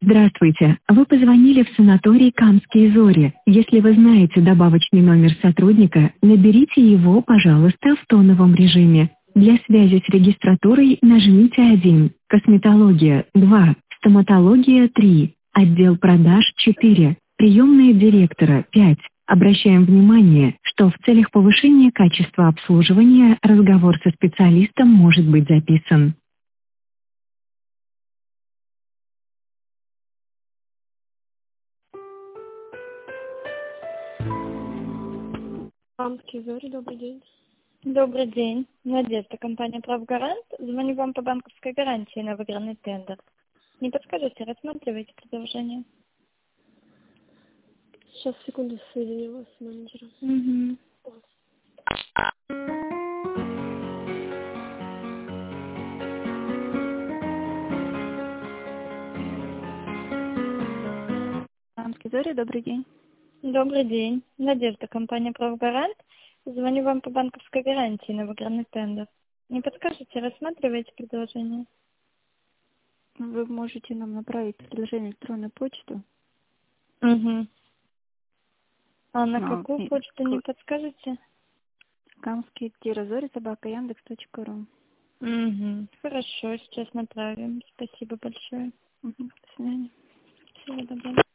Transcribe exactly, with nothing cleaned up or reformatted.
Здравствуйте, вы позвонили в санаторий «Камские зори». Если вы знаете добавочный номер сотрудника, наберите его, пожалуйста, в тоновом режиме. Для связи с регистратурой нажмите один, косметология два, стоматология три, отдел продаж четыре, приемная директора пять. Обращаем внимание, что в целях повышения качества обслуживания разговор со специалистом может быть записан. Камские зори, добрый день. Добрый день. Надежда, компания «Правгарант». Звоню вам по банковской гарантии на выигранный тендер. Не подскажете, рассматриваете предложение? Сейчас, секунду, соединю вас с менеджером. Угу. Камские зори, добрый день. Добрый день. Надежда, компания «Правгарант». Звоню вам по банковской гарантии на выигранный тендер. Не подскажете, рассматриваете предложение? Вы можете нам направить предложение в электронную почту. Угу. А на Но какую почту не подскажете? камские зори собака яндекс точка ру. Угу. Хорошо, сейчас направим. Спасибо большое. Угу. До свидания. Всего доброго.